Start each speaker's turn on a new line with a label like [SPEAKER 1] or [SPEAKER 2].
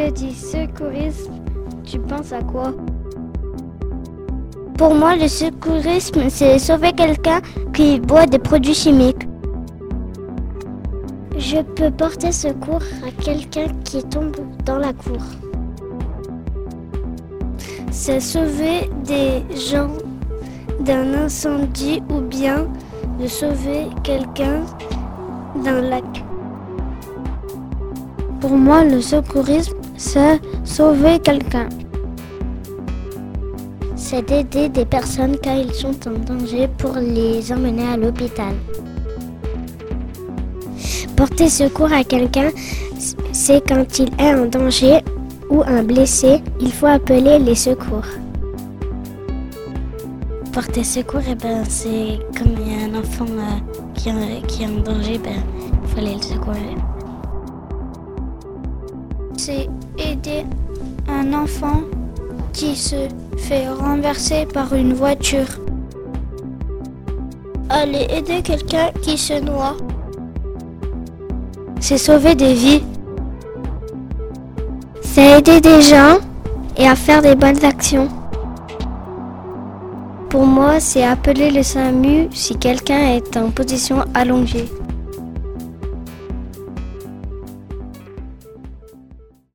[SPEAKER 1] je dis secourisme, tu penses à quoi?
[SPEAKER 2] Pour moi, le secourisme, c'est sauver quelqu'un qui boit des produits chimiques. Je peux porter secours à quelqu'un qui tombe dans la cour. C'est sauver des gens d'un incendie ou bien de sauver quelqu'un d'un lac. Pour moi, le secourisme, c'est sauver quelqu'un. C'est d'aider des personnes quand ils sont en danger pour les emmener à l'hôpital. Porter secours à quelqu'un, c'est quand il est en danger ou un blessé, il faut appeler les secours. Porter secours, c'est comme il y a un enfant qui est en danger, il faut aller le secourir.
[SPEAKER 1] C'est aider un enfant qui se fait renverser par une voiture.
[SPEAKER 2] Aller aider quelqu'un qui se noie.
[SPEAKER 1] C'est sauver des vies.
[SPEAKER 2] C'est aider des gens et à faire des bonnes actions.
[SPEAKER 1] Pour moi, c'est appeler le SAMU si quelqu'un est en position allongée.